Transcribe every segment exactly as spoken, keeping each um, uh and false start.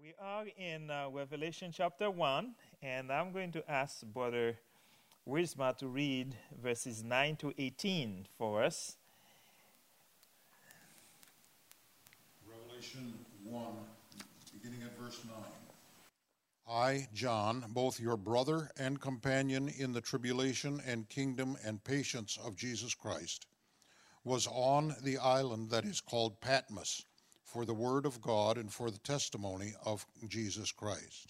We are in uh, Revelation chapter one, and I'm going to ask Brother Wisma to read verses nine to eighteen for us. Revelation one, beginning at verse nine. I, John, both your brother and companion in the tribulation and kingdom and patience of Jesus Christ, was on the island that is called Patmos, for the word of God and for the testimony of Jesus Christ.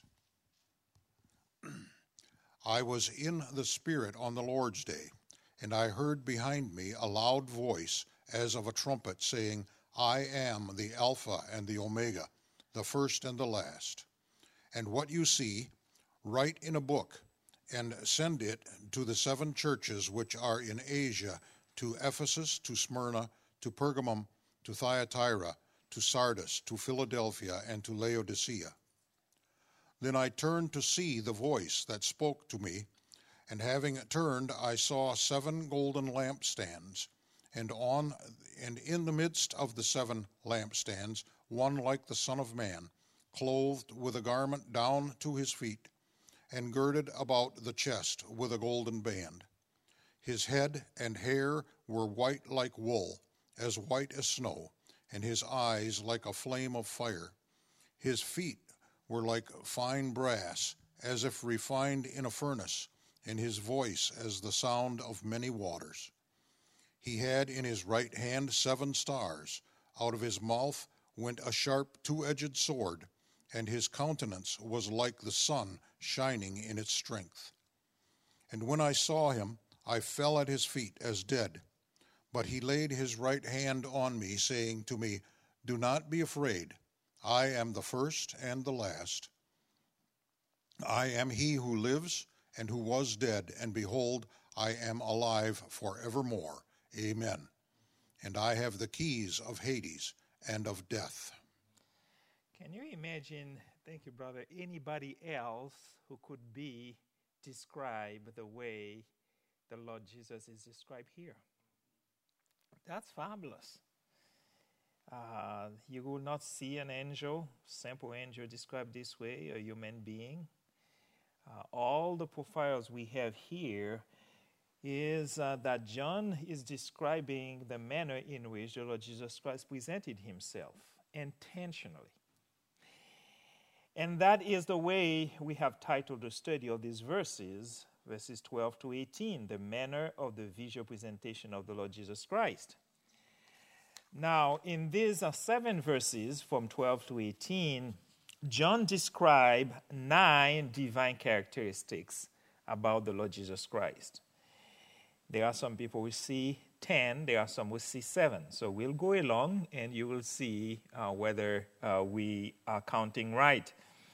I was in the Spirit on the Lord's day, and I heard behind me a loud voice as of a trumpet saying, I am the Alpha and the Omega, the first and the last. And what you see, write in a book, and send it to the seven churches which are in Asia, to Ephesus, to Smyrna, to Pergamum, to Thyatira, to Sardis, to Philadelphia, and to Laodicea. Then I turned to see the voice that spoke to me, and having turned, I saw seven golden lampstands, and on and in the midst of the seven lampstands, one like the Son of Man, clothed with a garment down to his feet, and girded about the chest with a golden band. His head and hair were white like wool, as white as snow, and his eyes like a flame of fire. His feet were like fine brass, as if refined in a furnace, and his voice as the sound of many waters. He had in his right hand seven stars. Out of his mouth went a sharp two-edged sword, and his countenance was like the sun shining in its strength. And when I saw him, I fell at his feet as dead. But he laid his right hand on me, saying to me, Do not be afraid. I am the first and the last. I am he who lives and who was dead, and behold, I am alive forevermore. Amen. And I have the keys of Hades and of death. Can you imagine, thank you, brother, anybody else who could be described the way the Lord Jesus is described here? That's fabulous. Uh, you will not see an angel, simple angel described this way, a human being. Uh, all the profiles we have here is uh, that John is describing the manner in which the Lord Jesus Christ presented himself intentionally. And that is the way we have titled the study of these verses, verses twelve to eighteen, the manner of the visual presentation of the Lord Jesus Christ. Now, in these uh, seven verses from twelve to eighteen, John describes nine divine characteristics about the Lord Jesus Christ. There are some people who see ten, there are some who see seven. So we'll go along and you will see uh, whether uh, we are counting right.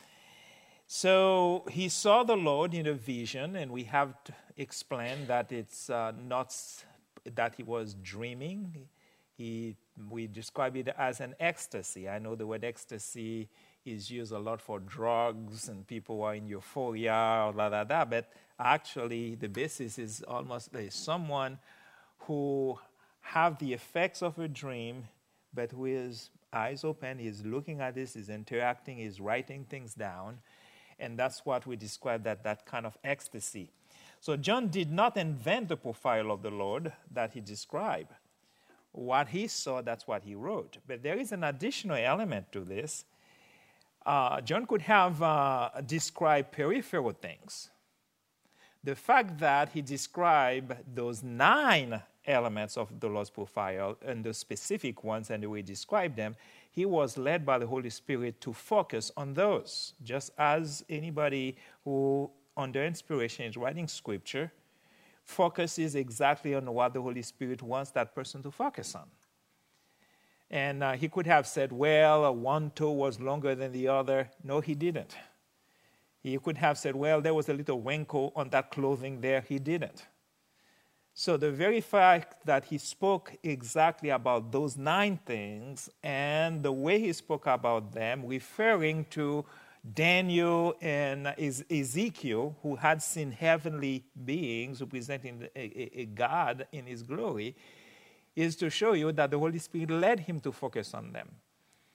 So he saw the Lord in a vision, and we have to explain that it's uh, not that he was dreaming. He, we describe it as an ecstasy. I know the word ecstasy is used a lot for drugs and people who are in euphoria or la da da, but actually the basis is almost like someone who have the effects of a dream, but who is eyes open, is looking at this, is interacting, is writing things down. And that's what we describe, that, that kind of ecstasy. So John did not invent the profile of the Lord that he described. What he saw, that's what he wrote. But there is an additional element to this. Uh, John could have uh, described peripheral things. The fact that he described those nine elements of the Lord's profile and the specific ones and the way he described them, he was led by the Holy Spirit to focus on those. Just as anybody who, under inspiration, is writing scripture, focuses exactly on what the Holy Spirit wants that person to focus on. And uh, he could have said, well, uh, one toe was longer than the other. No, he didn't. He could have said, well, there was a little wrinkle on that clothing there. He didn't. So the very fact that he spoke exactly about those nine things and the way he spoke about them, referring to Daniel and Ezekiel, who had seen heavenly beings representing a, a, a God in his glory, is to show you that the Holy Spirit led him to focus on them.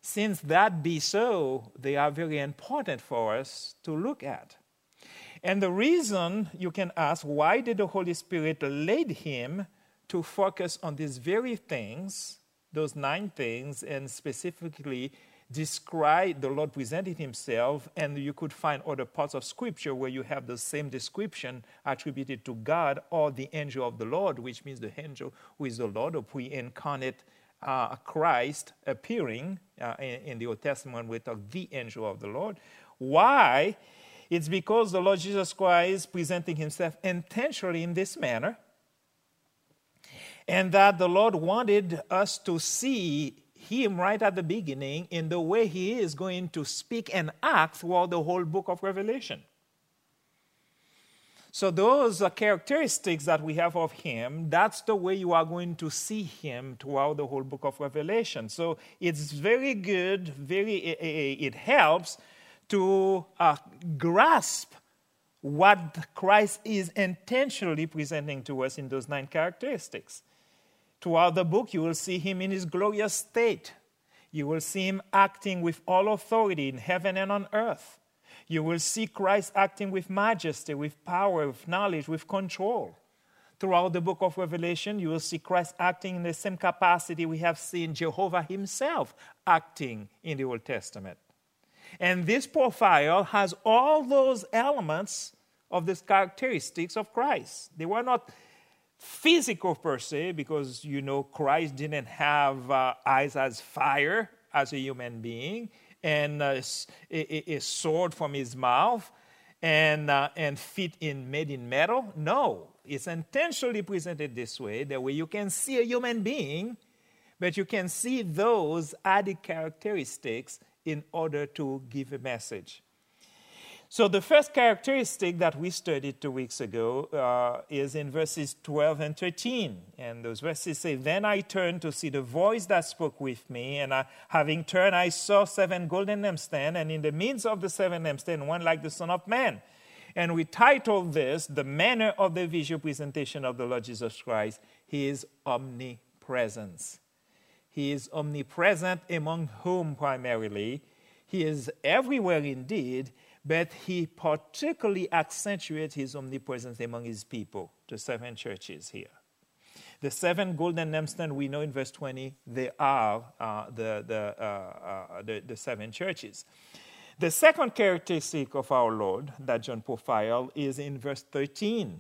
Since that be so, they are very important for us to look at. And the reason, you can ask, why did the Holy Spirit lead him to focus on these very things, those nine things, and specifically describe the Lord presented himself, and you could find other parts of Scripture where you have the same description attributed to God or the angel of the Lord, which means the angel who is the Lord, or pre-incarnate uh, Christ appearing uh, in, in the Old Testament. We talk the angel of the Lord. Why? It's because the Lord Jesus Christ presenting himself intentionally in this manner, and that the Lord wanted us to see him right at the beginning in the way he is going to speak and act throughout the whole book of Revelation. So those are characteristics that we have of him. That's the way you are going to see him throughout the whole book of Revelation. So it's very good, very it helps to uh, grasp what Christ is intentionally presenting to us in those nine characteristics. Throughout the book, you will see him in his glorious state. You will see him acting with all authority in heaven and on earth. You will see Christ acting with majesty, with power, with knowledge, with control. Throughout the book of Revelation, you will see Christ acting in the same capacity we have seen Jehovah himself acting in the Old Testament. And this profile has all those elements of these characteristics of Christ. They were not physical per se, because, you know, Christ didn't have uh, eyes as fire as a human being, and uh, a, a sword from his mouth, and uh, and feet in made in metal. No, it's intentionally presented this way, that way you can see a human being, but you can see those added characteristics in order to give a message. So the first characteristic that we studied two weeks ago uh, is in verses twelve and thirteen. And those verses say, "Then I turned to see the voice that spoke with me, and I, having turned, I saw seven golden lampstands, and in the midst of the seven lampstands, one like the Son of Man." And we titled this, "The Manner of the Visual Presentation of the Lord Jesus Christ, His Omnipresence." He is omnipresent, among whom primarily? He is everywhere indeed, but he particularly accentuates his omnipresence among his people, the seven churches here. The seven golden lampstands, we know in verse twenty, they are uh, the, the, uh, uh, the, the seven churches. The second characteristic of our Lord that John profiled is in verse thirteen.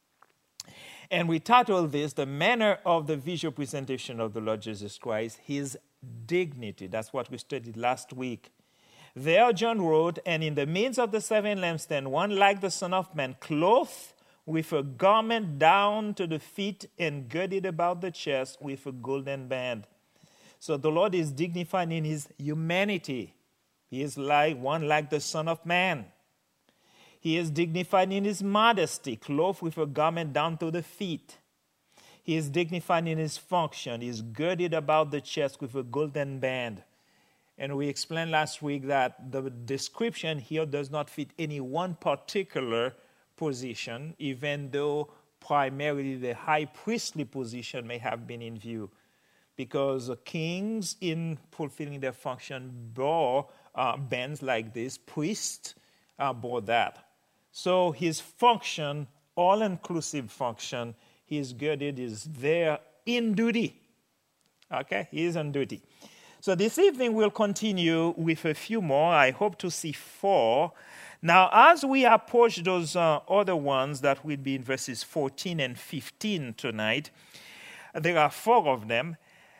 And we title this, "The Manner of the Visual Presentation of the Lord Jesus Christ, His Dignity." That's what we studied last week. There John wrote, "And in the midst of the seven lampstands, one like the Son of Man, clothed with a garment down to the feet and girded about the chest with a golden band." So the Lord is dignified in his humanity. He is like one like the Son of Man. He is dignified in his modesty, clothed with a garment down to the feet. He is dignified in his function. He is girded about the chest with a golden band. And we explained last week that the description here does not fit any one particular position, even though primarily the high priestly position may have been in view. Because kings, in fulfilling their function, bore uh, bands like this. Priests uh, bore that. So his function, all-inclusive function, his girded is there in duty. Okay, he is on duty. So this evening we'll continue with a few more. I hope to see four. Now, as we approach those uh, other ones that will be in verses fourteen and fifteen tonight, there are four of them.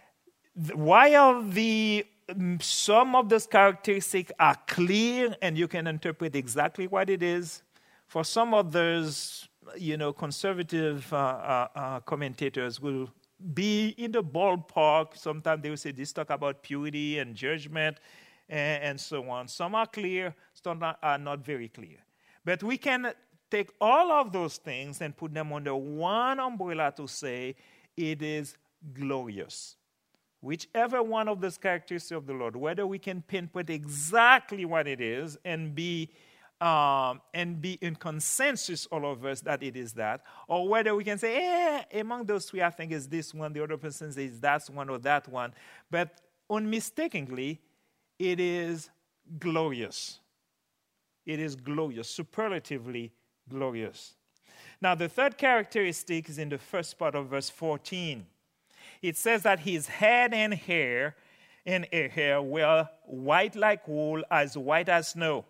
While the some of those characteristics are clear and you can interpret exactly what it is, for some others, you know, conservative uh, uh, uh, commentators will be in the ballpark. Sometimes they will say this talk about purity and judgment and, and so on. Some are clear, some are not very clear. But we can take all of those things and put them under one umbrella to say it is glorious. Whichever one of those characteristics of the Lord, whether we can pinpoint exactly what it is and be Um, and be in consensus, all of us, that it is that, or whether we can say, eh, among those three, I think it's this one, the other person says that's one or that one. But unmistakably, it is glorious. It is glorious, superlatively glorious. Now, the third characteristic is in the first part of verse fourteen. It says that his head and hair and hair were white like wool, as white as snow.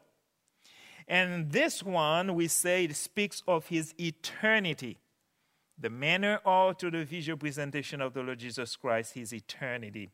And this one, we say, it speaks of his eternity. The manner or to the visual presentation of the Lord Jesus Christ, his eternity.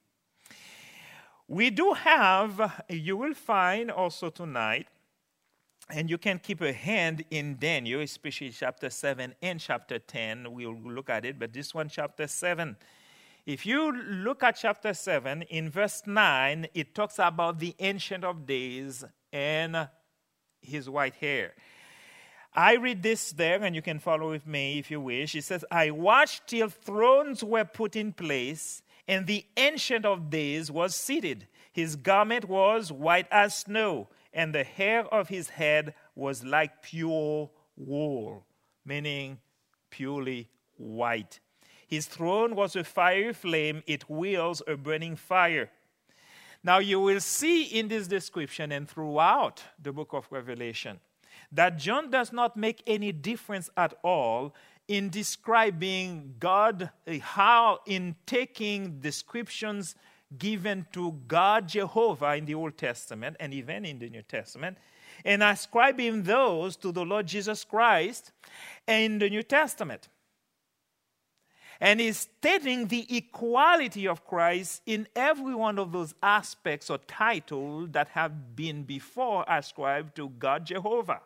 We do have, you will find also tonight, and you can keep a hand in Daniel, especially chapter seven and chapter ten. We'll look at it, but this one, chapter seven. If you look at chapter seven, in verse nine, it talks about the Ancient of Days and his white hair. I read this there, and you can follow with me if you wish. It says, I watched till thrones were put in place, and the Ancient of Days was seated. His garment was white as snow, and the hair of his head was like pure wool, meaning purely white. His throne was a fiery flame, its wheels a burning fire. Now you will see in this description and throughout the book of Revelation that John does not make any difference at all in describing God, how in taking descriptions given to God Jehovah in the Old Testament and even in the New Testament, and ascribing those to the Lord Jesus Christ in the New Testament. And he's stating the equality of Christ in every one of those aspects or titles that have been before ascribed to God Jehovah.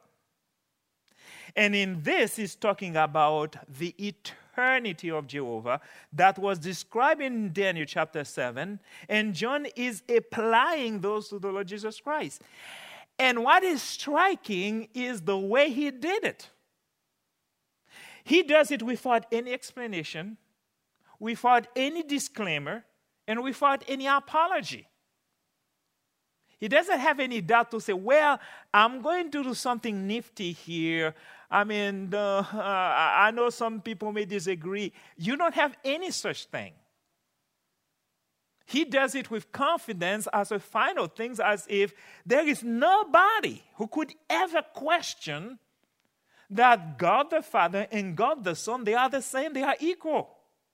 And in this, he's talking about the eternity of Jehovah that was described in Daniel chapter seven, and John is applying those to the Lord Jesus Christ. And what is striking is the way he did it. He does it without any explanation, without any disclaimer, and without any apology. He doesn't have any doubt to say, well, I'm going to do something nifty here. I mean, uh, I know some people may disagree. You don't have any such thing. He does it with confidence as a final thing, as if there is nobody who could ever question that God the Father and God the Son, they are the same, they are equal.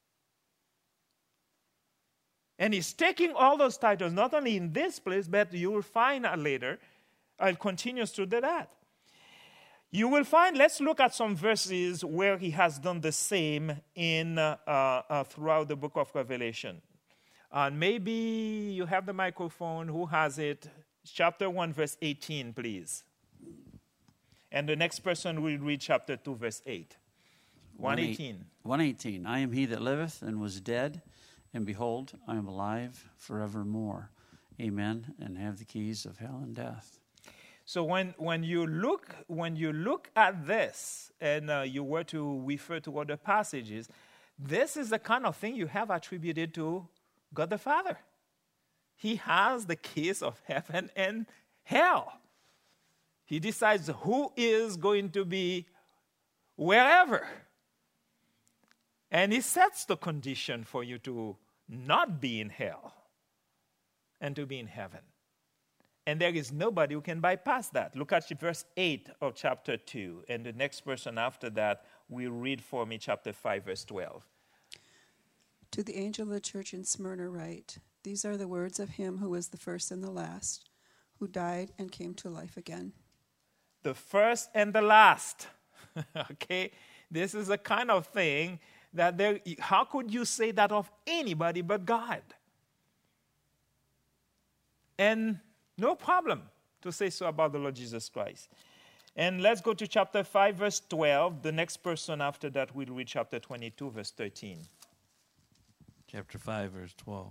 And he's taking all those titles, not only in this place, but you will find later, it continues to do that. You will find, let's look at some verses where he has done the same in uh, uh, throughout the book of Revelation. And maybe you have the microphone. Who has it? Chapter one, verse eighteen, please. And the next person will read chapter two, verse eight. one eighteen. one eighteen. I am he that liveth and was dead, and behold, I am alive forevermore. Amen. And have the keys of hell and death. So when, when you look when you look at this, and uh, you were to refer to other passages, this is the kind of thing you have attributed to God the Father. He has the keys of heaven and hell. He decides who is going to be wherever. And he sets the condition for you to not be in hell and to be in heaven. And there is nobody who can bypass that. Look at verse eight of chapter two. And the next person after that will read for me chapter five, verse twelve. To the angel of the church in Smyrna write, these are the words of him who was the first and the last, who died and came to life again. The first and the last. Okay? This is the kind of thing that there, how could you say that of anybody but God? And no problem to say so about the Lord Jesus Christ. And let's go to chapter five, verse twelve. The next person after that will read chapter twenty-two, verse thirteen. Chapter five, verse twelve.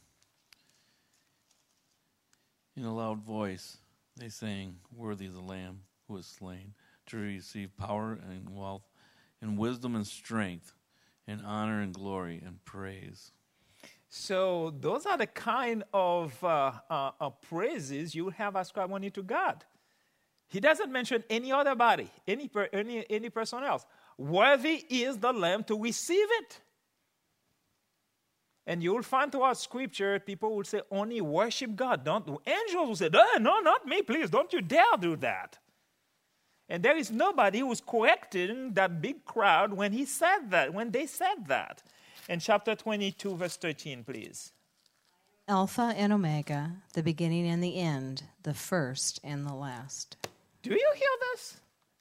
In a loud voice, they sang, worthy is the Lamb who was slain, to receive power and wealth, and wisdom and strength, and honor and glory and praise. So those are the kind of uh, uh, uh, praises you have ascribed only to God. He doesn't mention any other body, any, per, any, any person else. Worthy is the Lamb to receive it. And you'll find throughout Scripture, people will say, only worship God. Don't, angels will say, oh, no, not me, please. Don't you dare do that. And there is nobody who's correcting that big crowd when he said that, when they said that. In chapter twenty-two, verse thirteen, please. Alpha and Omega, the beginning and the end, the first and the last. Do you hear this?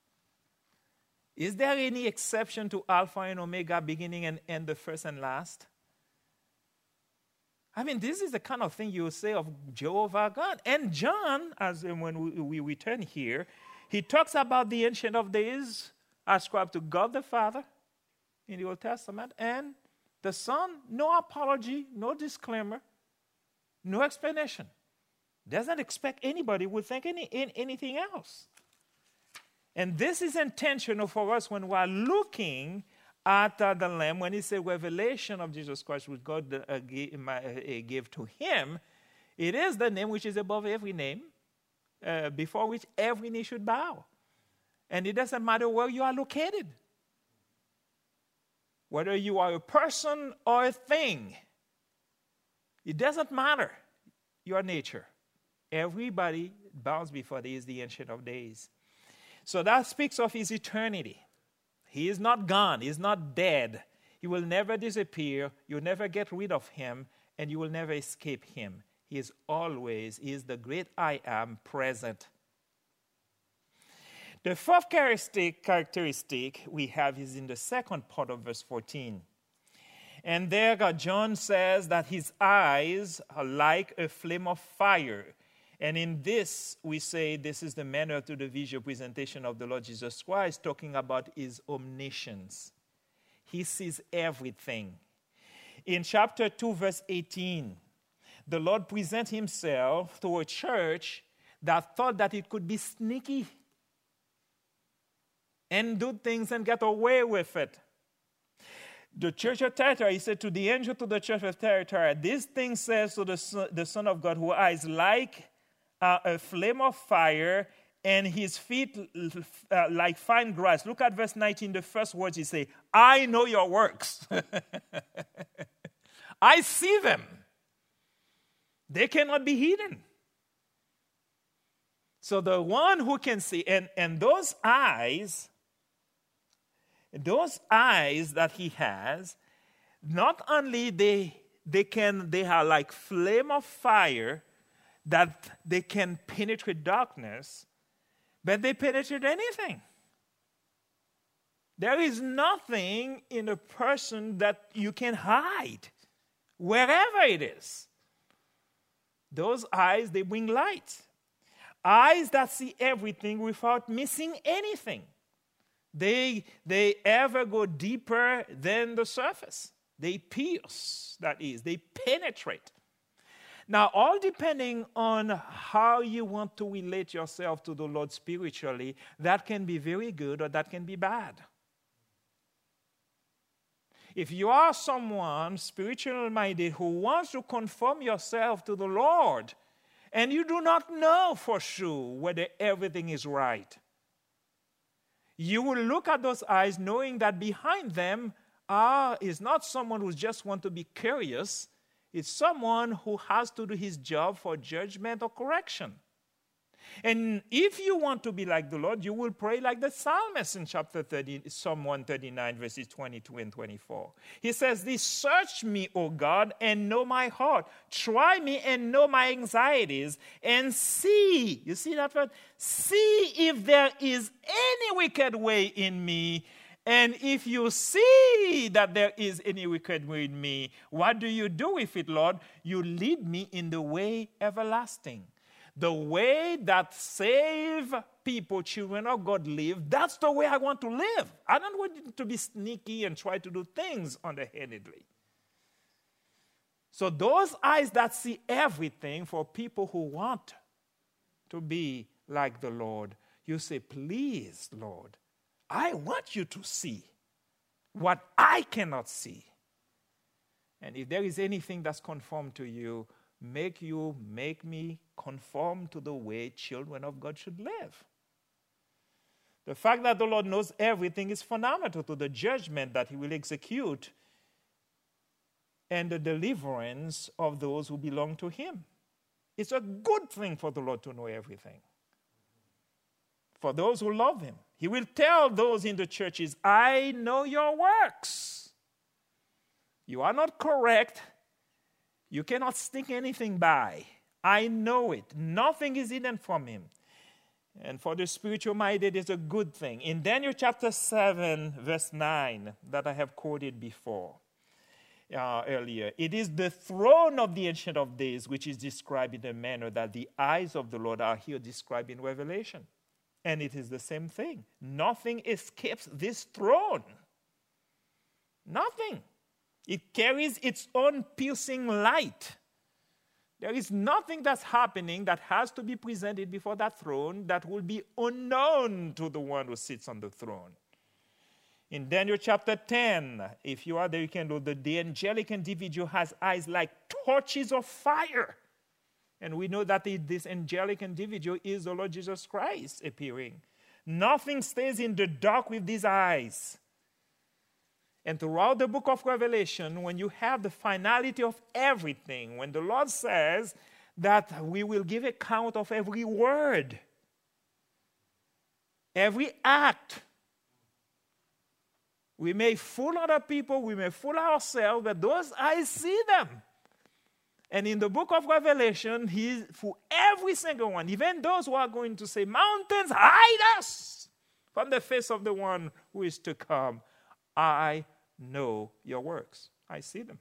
Is there any exception to Alpha and Omega, beginning and end, the first and last? I mean, this is the kind of thing you would say of Jehovah God. And John, as when we, we return here, he talks about the Ancient of Days ascribed to God the Father in the Old Testament, and the Son, no apology, no disclaimer, no explanation. Doesn't expect anybody would think any, in, anything else. And this is intentional for us when we are looking at uh, the Lamb, when he said revelation of Jesus Christ, which God uh, gave, uh, gave to him. It is the name which is above every name, uh, before which every knee should bow. And it doesn't matter where you are located, whether you are a person or a thing. It doesn't matter your nature. Everybody bows before He is the Ancient of Days. So that speaks of His eternity. He is not gone. He is not dead. He will never disappear. You'll never get rid of Him, and you will never escape Him. He is always, He is the great I Am, present. The fourth characteristic, characteristic we have is in the second part of verse fourteen. And there God, John says that His eyes are like a flame of fire. And in this, we say this is the manner to the visual presentation of the Lord Jesus Christ, talking about His omniscience. He sees everything. In chapter two, verse eighteen, the Lord presents Himself to a church that thought that it could be sneaky and do things and get away with it. The church of Thyatira, He said to the angel to the church of Thyatira, this thing says to the Son, the Son of God, who eyes like uh, a flame of fire, and His feet uh, like fine grass. Look at verse nineteen, the first words He say, I know your works. I see them. They cannot be hidden. So the one who can see, and, and those eyes, those eyes that He has, not only they they can they are like flame of fire that they can penetrate darkness, but they penetrate anything. There is nothing in a person that you can hide, wherever it is. Those eyes, they bring light. Eyes that see everything without missing anything. They, they ever go deeper than the surface. They pierce, that is, they penetrate. Now, all depending on how you want to relate yourself to the Lord spiritually, that can be very good or that can be bad. If you are someone spiritually minded who wants to conform yourself to the Lord, and you do not know for sure whether everything is right, you will look at those eyes knowing that behind them are, is not someone who just wants to be curious. It's someone who has to do his job for judgment or correction. And if you want to be like the Lord, you will pray like the psalmist in chapter thirty, Psalm one thirty-nine, verses twenty-two and twenty-four. He says, this, search me, O God, and know my heart. Try me and know my anxieties, and see, you see that word? See if there is any wicked way in me. And if you see that there is any wicked way in me, what do you do with it, Lord? You lead me in the way everlasting. The way that save people, children of God, live, that's the way I want to live. I don't want to be sneaky and try to do things underhandedly. So those eyes that see everything for people who want to be like the Lord, you say, please, Lord, I want you to see what I cannot see. And if there is anything that's conformed to you, make you, make me conform to the way children of God should live. The fact that the Lord knows everything is fundamental to the judgment that He will execute and the deliverance of those who belong to him. It's a good thing for the Lord to know everything. For those who love him, he will tell those in the churches, I know your works. You are not correct. You cannot sneak anything by. I know it. Nothing is hidden from him. And for the spiritual minded, it's a good thing. In Daniel chapter seven, verse nine, that I have quoted before, uh, earlier, it is the throne of the Ancient of Days which is described in a manner that the eyes of the Lord are here described in Revelation. And it is the same thing. Nothing escapes this throne. Nothing. It carries its own piercing light. There is nothing that's happening that has to be presented before that throne that will be unknown to the one who sits on the throne. In Daniel chapter ten, if you are there, you can know that the angelic individual has eyes like torches of fire. And we know that this angelic individual is the Lord Jesus Christ appearing. Nothing stays in the dark with these eyes. And throughout the book of Revelation, when you have the finality of everything, when the Lord says that we will give account of every word, every act, we may fool other people, we may fool ourselves, but those eyes see them. And in the book of Revelation, he, for every single one, even those who are going to say, mountains, hide us from the face of the one who is to come, I know your works. I see them.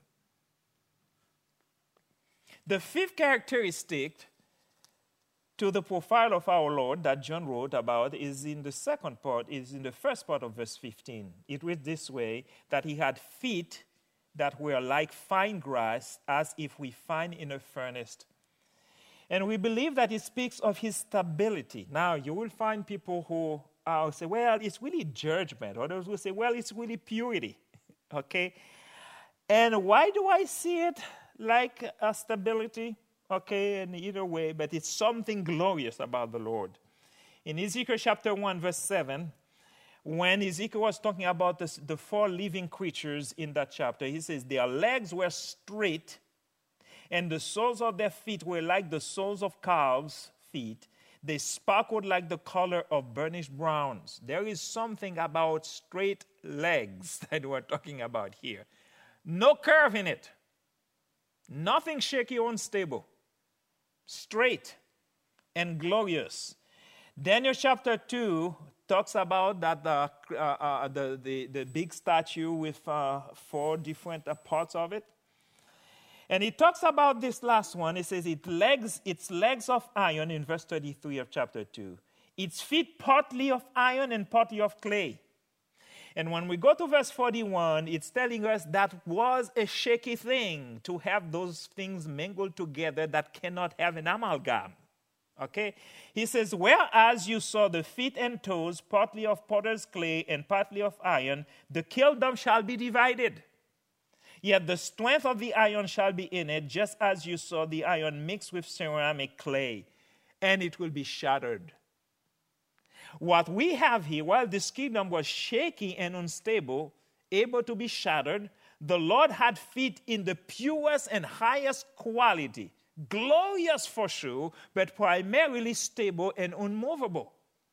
The fifth characteristic to the profile of our Lord that John wrote about is in the second part, is in the first part of verse fifteen. It reads this way, that he had feet that were like fine grass, as if we find in a furnace. And we believe that it speaks of his stability. Now, you will find people who uh, say, well, it's really judgment. Others will say, well, it's really purity. Okay? And why do I see it like a stability? Okay, in either way, but it's something glorious about the Lord. In Ezekiel chapter one, verse seven, when Ezekiel was talking about this, the four living creatures in that chapter, he says, their legs were straight, and the soles of their feet were like the soles of calves' feet. They sparkled like the color of burnished bronze. There is something about straight legs that we're talking about here. No curve in it. Nothing shaky or unstable. Straight and glorious. Daniel chapter two talks about that the, uh, uh, the, the, the big statue with uh, four different uh, parts of it. And he talks about this last one. He says it legs, its legs of iron in verse thirty-three of chapter two. Its feet partly of iron and partly of clay. And when we go to verse forty-one, it's telling us that was a shaky thing to have those things mingled together that cannot have an amalgam. Okay? He says, whereas you saw the feet and toes, partly of potter's clay and partly of iron, the kingdom shall be divided. Yet the strength of the iron shall be in it, just as you saw the iron mixed with ceramic clay, and it will be shattered. What we have here, while this kingdom was shaky and unstable, able to be shattered, the Lord had feet in the purest and highest quality, glorious for sure, but primarily stable and unmovable.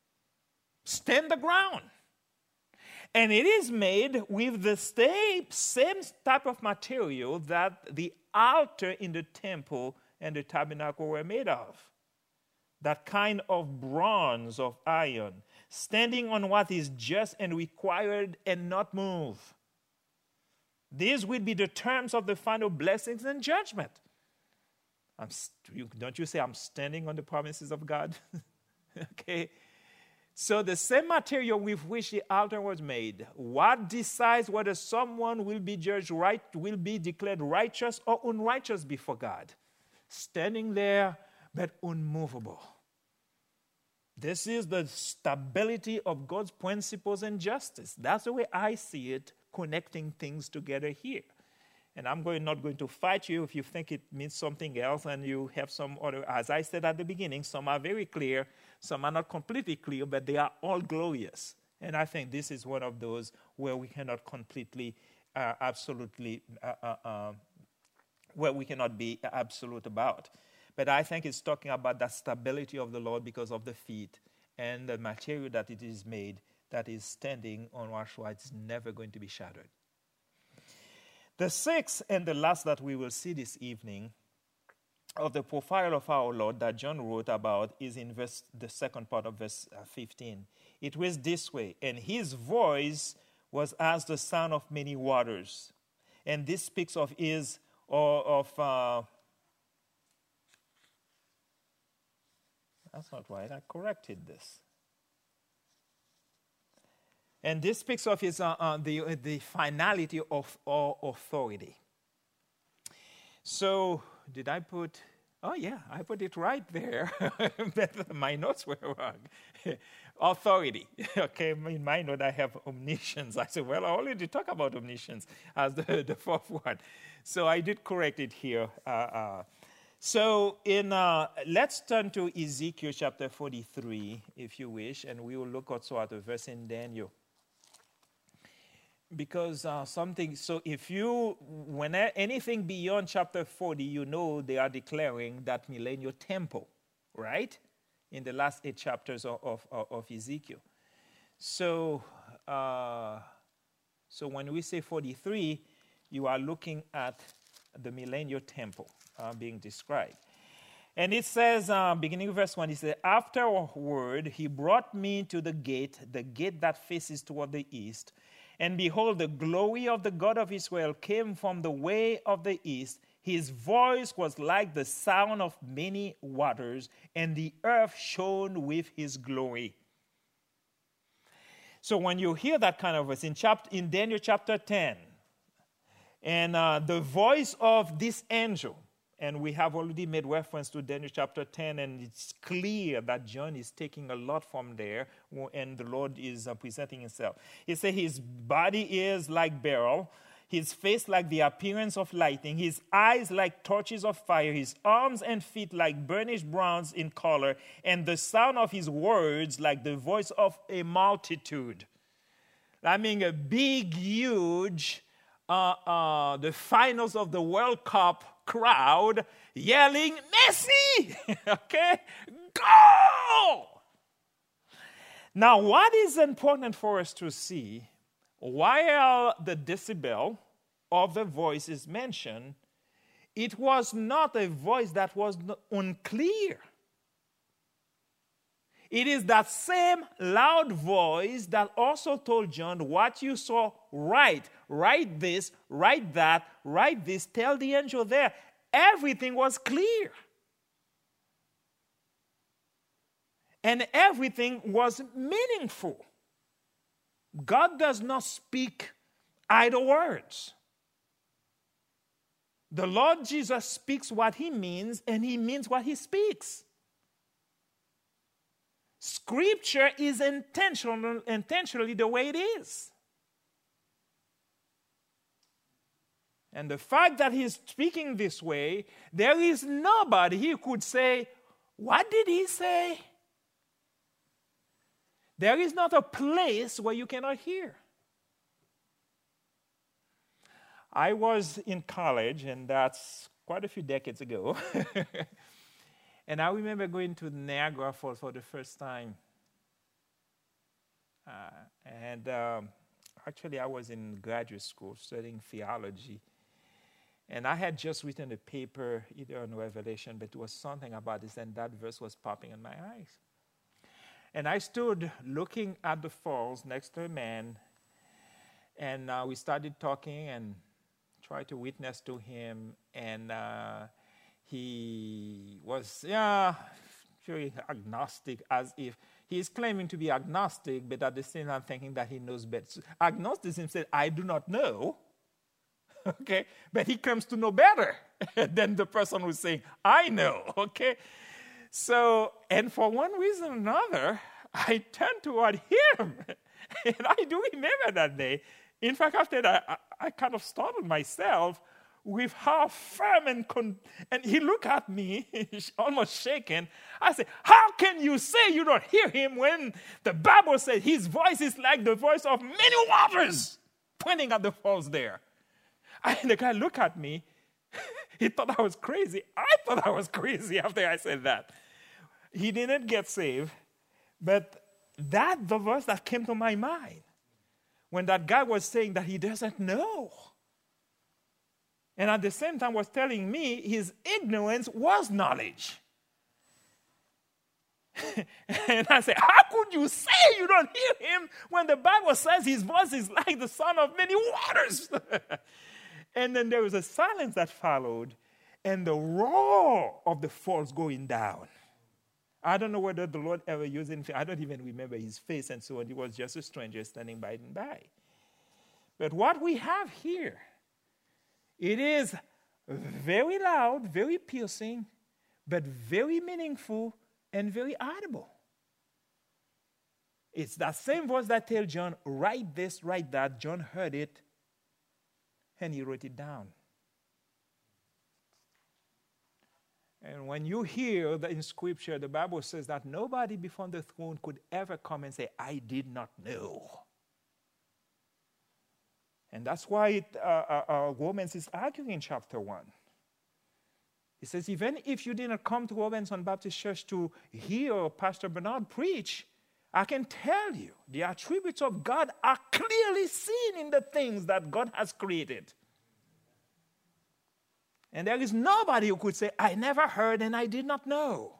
Stand the ground. And it is made with the same, same type of material that the altar in the temple and the tabernacle were made of. That kind of bronze, of iron, standing on what is just and required and not move. These will be the terms of the final blessings and judgment. I'm st- don't you say I'm standing on the promises of God? Okay. So the same material with which the altar was made, what decides whether someone will be judged right, will be declared righteous or unrighteous before God? Standing there, but unmovable. This is the stability of God's principles and justice. That's the way I see it, connecting things together here. And I'm going, not going to fight you if you think it means something else and you have some other. As I said at the beginning, some are very clear, some are not completely clear, but they are all glorious. And I think this is one of those where we cannot completely, uh, absolutely uh, uh, uh, where we cannot be absolute about. But I think it's talking about the stability of the Lord because of the feet and the material that it is made that is standing on Joshua. It's never going to be shattered. The sixth and the last that we will see this evening of the profile of our Lord that John wrote about is in verse, the second part of verse fifteen. It was this way, and his voice was as the sound of many waters. And this speaks of his, or of, uh, that's not right, I corrected this. And this speaks of his, uh, uh, the, the finality of all authority. So, did I put, oh yeah, I put it right there. But my notes were wrong. Authority. Okay, in my note I have omniscience. I said, well, I already talked about omniscience as the, the fourth one. So I did correct it here. Uh, uh, so in uh, let's turn to Ezekiel chapter forty-three, if you wish, and we will look also at a verse in Daniel. Because uh, something, so if you, when anything beyond chapter forty, you know they are declaring that millennial temple, right? In the last eight chapters of, of, of Ezekiel. So, uh, so when we say forty-three, you are looking at the millennial temple uh, being described. And it says, uh, beginning of verse one, it says, afterward he brought me to the gate, the gate that faces toward the east. And behold, the glory of the God of Israel came from the way of the east. His voice was like the sound of many waters, and the earth shone with his glory. So when you hear that kind of verse in, chapter, in Daniel chapter ten, and uh, the voice of this angel, and we have already made reference to Daniel chapter ten, and it's clear that John is taking a lot from there, and the Lord is uh, presenting himself. He said his body is like beryl, his face like the appearance of lightning, his eyes like torches of fire, his arms and feet like burnished bronze in color, and the sound of his words like the voice of a multitude. I mean, a big, huge, uh, uh, the finals of the World Cup crowd yelling, Messi! Okay? Go! Now, what is important for us to see, while the decibel of the voice is mentioned, it was not a voice that was unclear. It is that same loud voice that also told John, what you saw, write. Write this, write that, write this, tell the angel there. Everything was clear. And everything was meaningful. God does not speak idle words. The Lord Jesus speaks what he means, and he means what he speaks. Scripture is intentional, intentionally the way it is. And the fact that he's speaking this way, there is nobody who could say, what did he say? There is not a place where you cannot hear. I was in college, and that's quite a few decades ago. And I remember going to Niagara Falls for the first time. Uh, and um, actually, I was in graduate school studying theology. And I had just written a paper, either on Revelation, but it was something about this, and that verse was popping in my eyes. And I stood looking at the falls next to a man, and uh, we started talking and tried to witness to him. And uh, he was, yeah, very agnostic, as if he is claiming to be agnostic, but at the same time thinking that he knows better. So agnosticism said, I do not know. Okay, but he comes to know better than the person who's saying, I know, okay? So, and for one reason or another, I turned toward him. And I do remember that day. In fact, after that, I, I kind of startled myself with how firm and, con- and he looked at me, almost shaken. I said, how can you say you don't hear him when the Bible says his voice is like the voice of many waters, pointing at the falls there? And the guy looked at me, He thought I was crazy. I thought I was crazy after I said that. He didn't get saved, but that's the verse that came to my mind when that guy was saying that he doesn't know. And at the same time was telling me his ignorance was knowledge. And I said, how could you say you don't hear him when the Bible says his voice is like the sound of many waters? And then there was a silence that followed and the roar of the falls going down. I don't know whether the Lord ever used him. I don't even remember his face and so on. He was just a stranger standing by and by. But what we have here, it is very loud, very piercing, but very meaningful and very audible. It's that same voice that tells John, write this, write that. John heard it, and he wrote it down. And when you hear that in Scripture, the Bible says that nobody before the throne could ever come and say, I did not know. And that's why it, uh, uh, uh, Romans is arguing in chapter one. He says, even if you didn't come to Robinson Baptist Church to hear Pastor Bernard preach, I can tell you the attributes of God are clearly seen in the things that God has created. And there is nobody who could say, I never heard and I did not know.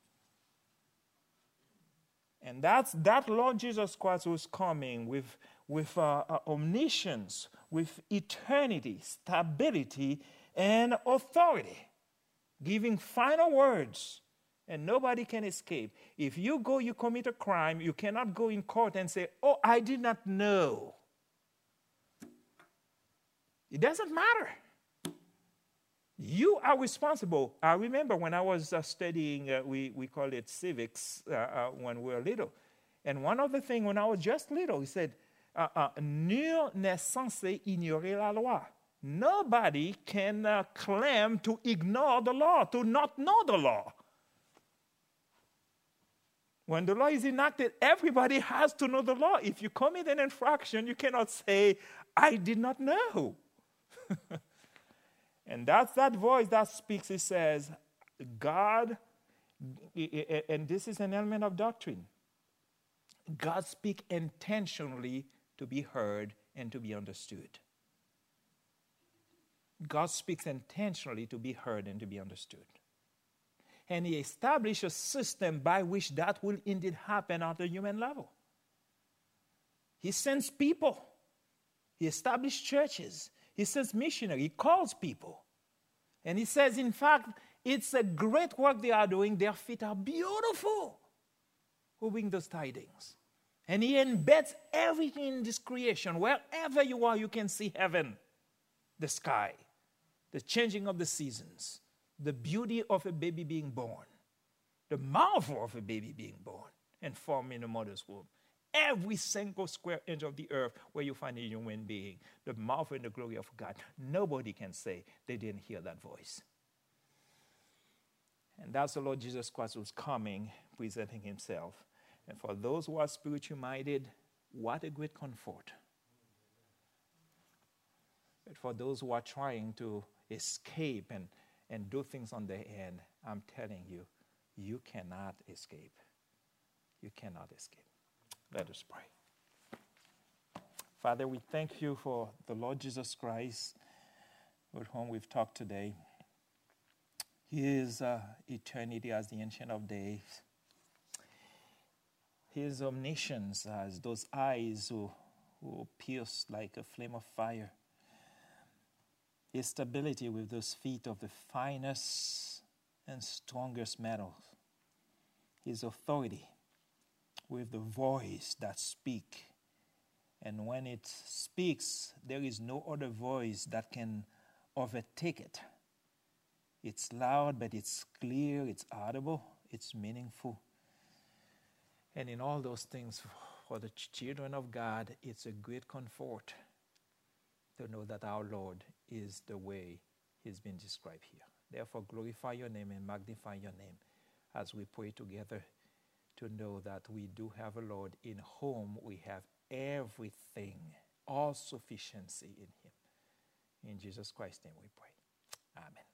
And that's that Lord Jesus Christ who's coming with, with uh, uh, omniscience, with eternity, stability, and authority, giving final words, and nobody can escape. If you go, you commit a crime, you cannot go in court and say, oh, I did not know. It doesn't matter. You are responsible. I remember when I was uh, studying, uh, we, we call it civics uh, uh, when we were little. And one of the things when I was just little, he said, uh, uh, nul n'est censé ignorer la loi. Nobody can uh, claim to ignore the law, to not know the law. When the law is enacted, everybody has to know the law. If you commit an infraction, you cannot say, I did not know. And that's that voice that speaks. It says, God, and this is an element of doctrine, God speaks intentionally to be heard and to be understood. God speaks intentionally to be heard and to be understood. And he established a system by which that will indeed happen at the human level. He sends people. He established churches. He sends missionaries. He calls people. And he says, in fact, it's a great work they are doing. Their feet are beautiful who bring those tidings. And he embeds everything in this creation. Wherever you are, you can see heaven, the sky, the changing of the seasons, the beauty of a baby being born, the marvel of a baby being born and formed in a mother's womb. Every single square inch of the earth where you find a human being, the marvel and the glory of God. Nobody can say they didn't hear that voice. And that's the Lord Jesus Christ who's coming, presenting himself. And for those who are spiritually minded, what a great comfort. But for those who are trying to escape and, and do things on their end, I'm telling you, you cannot escape. You cannot escape. Let us pray. Father, we thank you for the Lord Jesus Christ with whom we've talked today. He is uh, eternity as the Ancient of Days. His omniscience as those eyes who, who pierce like a flame of fire. His stability with those feet of the finest and strongest metals. His authority with the voice that speaks. And when it speaks, there is no other voice that can overtake it. It's loud, but it's clear, it's audible, it's meaningful. And in all those things, for the children of God, it's a great comfort to know that our Lord is the way he's been described here. Therefore, glorify your name and magnify your name as we pray together to know that we do have a Lord in whom we have everything, all sufficiency in him. In Jesus Christ's name we pray. Amen.